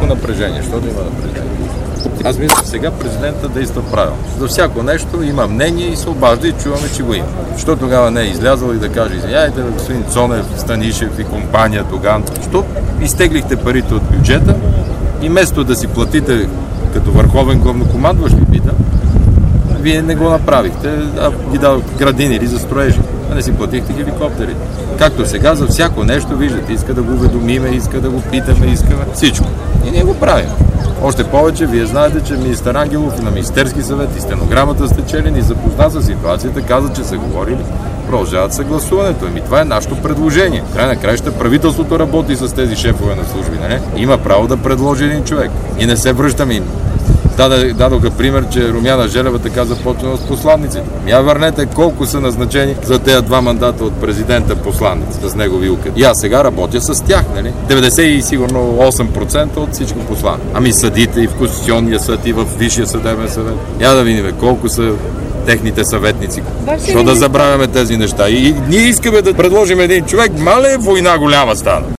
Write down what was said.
напрежение. Що да има напрежение? Аз мисля, че сега президента действа правилно. За всяко нещо има мнение и се обажда и чуваме, че го има. Що тогава не е излязъл и да каже: извиняйте, господин Цонев, Станишев и компания Доган, що изтеглихте парите от бюджета и вместо да си платите като върховен главнокомандващ, ви питам, вие не го направихте, а ги дадохте градини или за строежи, а не си платихте хеликоптери. Както сега за всяко нещо, виждате, иска да го уведомиме, иска да го питаме, искаме всичко. И ние го правим. Още повече, вие знаете, че министър Ангелов на Министерски съвет и стенограмата сте чели, ни запозна за ситуацията, каза, че са говорили, продължават съгласуването. Това е нашето предложение. Край на краища правителството работи с тези шефове на служби, нали? Има право да предложи един човек. И не се връщаме им. Дадоха пример, че Румяна Желева така започна с посланниците. Я върнете колко са назначени за тези 2 мандата от президента посланници с негови указ. И аз сега работя с тях, нали? 90 и сигурно 8% от всички посланници. Ами съдите и в Конституционния съд, и в Висшия съдебен съвет. Я да видим колко са техните съветници. Защо да забравяме тези неща? И ние искаме да предложим един човек, мале война голяма стана.